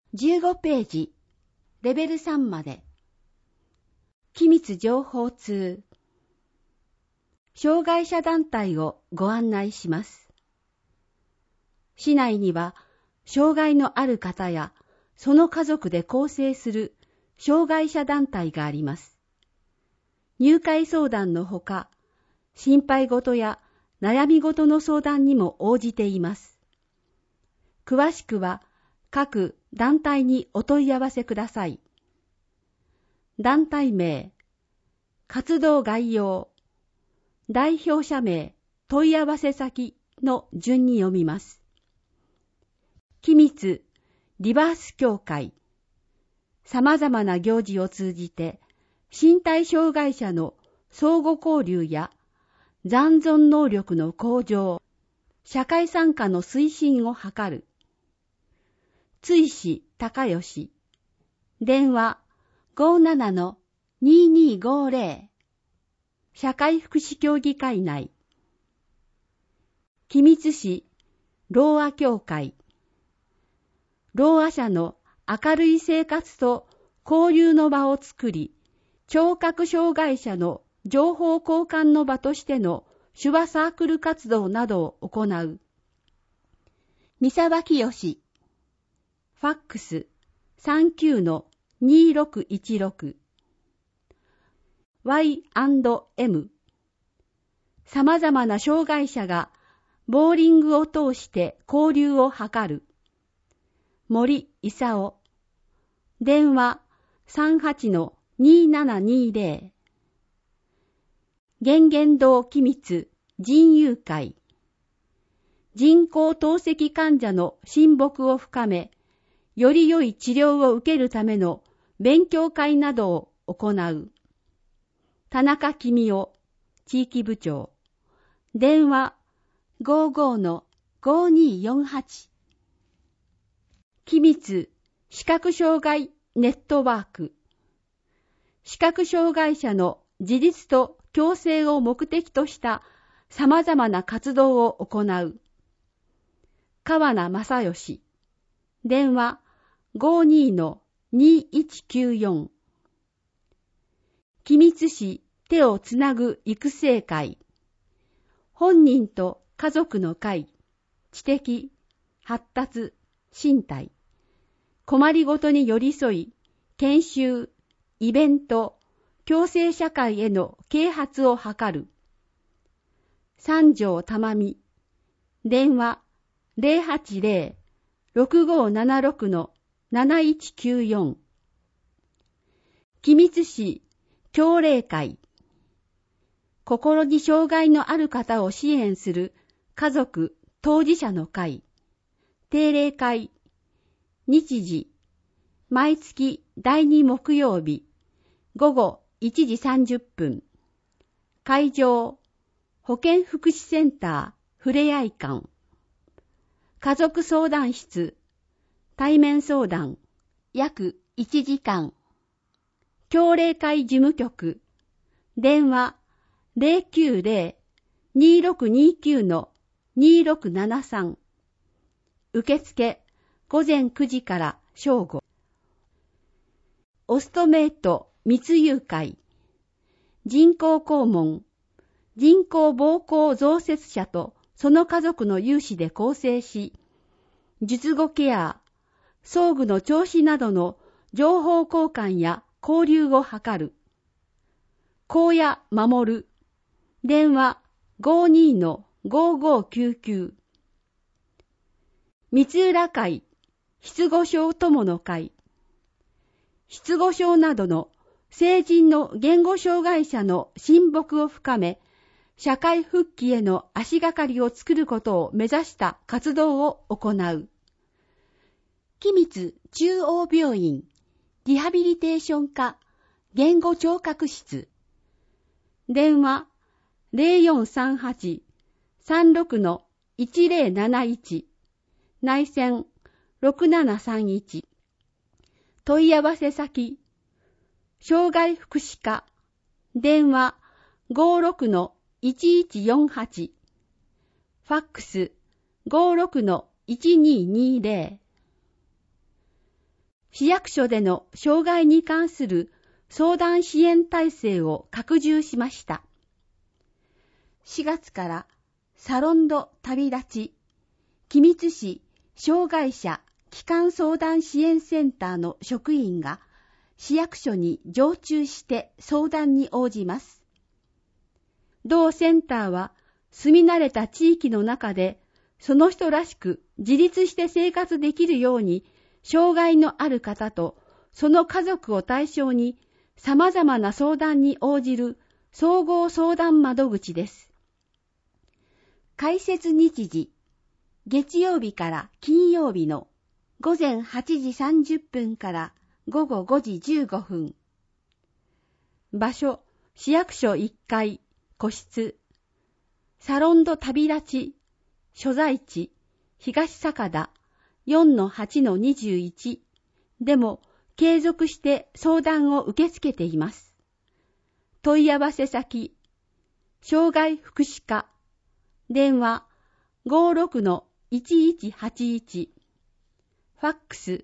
15ページ、レベル3まで。機密情報通。障害者団体をご案内します。市内には、障害のある方や、その家族で構成する障害者団体があります。入会相談のほか、心配事や悩み事の相談にも応じています。詳しくは、各団体にお問い合わせください。団体名、活動概要、代表者名、問い合わせ先の順に読みます。機密、リバース協会。様々な行事を通じて、身体障害者の相互交流や残存能力の向上、社会参加の推進を図る。追志高吉。電話 57-2250。社会福祉協議会内。君津市ろうあ協会。ろうあ者の明るい生活と交流の場を作り、聴覚障害者の情報交換の場としての手話サークル活動などを行う。三沢清。ファックス 39-2616。Y&M。様々な障害者がボーリングを通して交流を図る。森勲。電話 38-2720。源現堂機密人友会。人工透析患者の親睦を深め、より良い治療を受けるための勉強会などを行う。田中公夫、地域部長。電話 55-5248。機密視覚障害ネットワーク。視覚障害者の自立と共生を目的とした様々な活動を行う。川名正義。電話 52-2194。君津市手をつなぐ育成会。本人と家族の会。知的、発達、身体。困りごとに寄り添い、研修、イベント、共生社会への啓発を図る。三条玉美。電話 080-6576-7194。君津市協励会。心に障害のある方を支援する家族当事者の会。定例会。日時。毎月第2木曜日。午後1時30分。会場。保健福祉センターふれあい館。家族相談室。対面相談。約1時間。協励会事務局。電話 090-2629-2673。受付午前9時から正午。オストメイト密友会。人工肛門。人工膀胱増設者とその家族の有志で構成し、術後ケア、装具の調子などの情報交換や交流を図る。高野守。電話 52-5599。三浦会、失語症友の会。失語症などの成人の言語障害者の親睦を深め、社会復帰への足がかりを作ることを目指した活動を行う。君津中央病院リハビリテーション科言語聴覚室。電話 0438-36-1071 内線6731。問い合わせ先障害福祉課。電話 56-1148。ファックス 56-1220。 市役所での障害に関する相談支援体制を拡充しました。4月からサロンド旅立ち、君津市障害者帰還相談支援センターの職員が市役所に常駐して相談に応じます。同センターは住み慣れた地域の中でその人らしく自立して生活できるように障害のある方とその家族を対象に様々な相談に応じる総合相談窓口です。開設日時、月曜日から金曜日の午前8時30分から午後5時15分。場所、市役所1階、個室。サロンド旅立ち、所在地、東坂田 4-8-21 でも継続して相談を受け付けています。問い合わせ先、障害福祉課、電話 56-1181、ファックス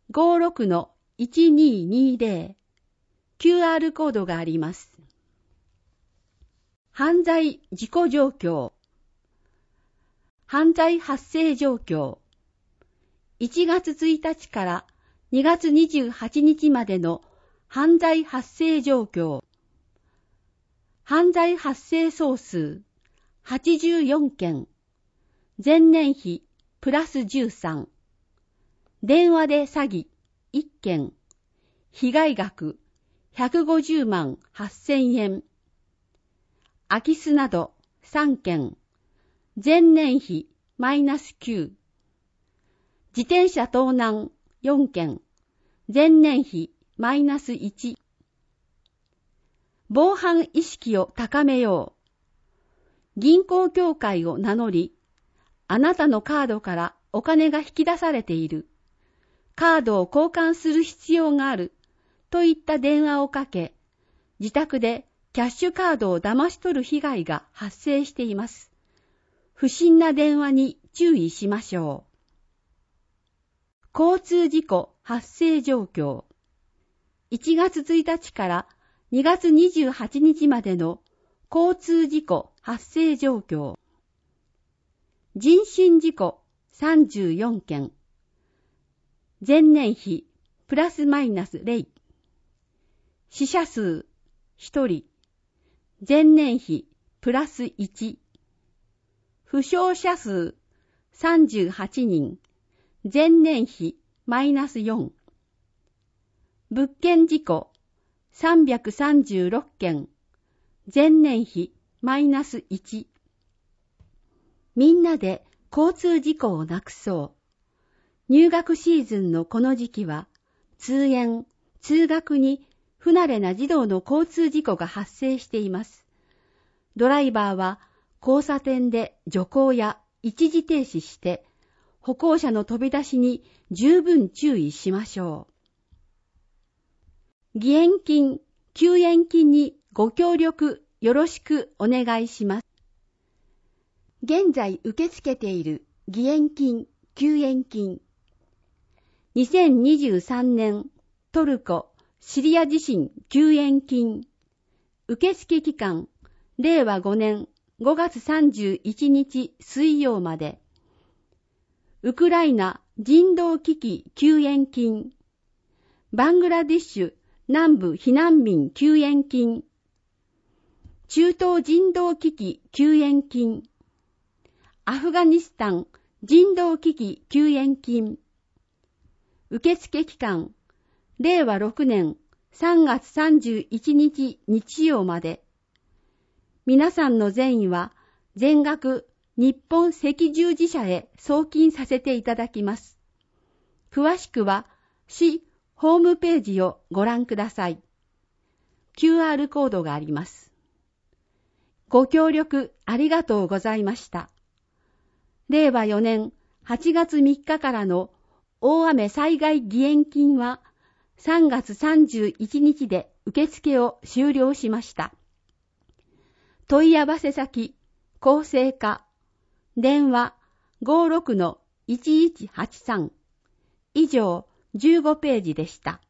56-1220、QR コードがあります。犯罪事故状況、犯罪発生状況、1月1日から2月28日までの犯罪発生状況、犯罪発生総数84件、前年比プラス13、電話で詐欺1件、被害額150万8000円、空き巣など3件、前年比マイナス9、自転車盗難4件、前年比マイナス1、防犯意識を高めよう。銀行協会を名乗り、あなたのカードからお金が引き出されている。カードを交換する必要がある。といった電話をかけ、自宅でキャッシュカードを騙し取る被害が発生しています。不審な電話に注意しましょう。交通事故発生状況。1月1日から2月28日までの交通事故発生状況。人身事故34件。前年比プラスマイナス0。死者数1人。前年比プラス1。負傷者数38人。前年比マイナス4。物件事故336件。前年比マイナス1。みんなで交通事故をなくそう。入学シーズンのこの時期は、通園、通学に不慣れな児童の交通事故が発生しています。ドライバーは交差点で徐行や一時停止して、歩行者の飛び出しに十分注意しましょう。義援金、救援金にご協力よろしくお願いします。現在受け付けている義援金、救援金。2023年トルコ・シリア地震救援金。受付期間、令和5年5月31日水曜まで。ウクライナ人道危機救援金。バングラディッシュ南部避難民救援金。中東人道危機救援金。アフガニスタン人道危機救援金。受付期間、令和6年3月31日日曜まで。皆さんの善意は全額日本赤十字社へ送金させていただきます。詳しくは市ホームページをご覧ください。QR コードがあります。ご協力ありがとうございました。令和4年8月3日からの大雨災害義援金は3月31日で受付を終了しました。問い合わせ先、厚生課、電話 56-1183 以上 15ページでした。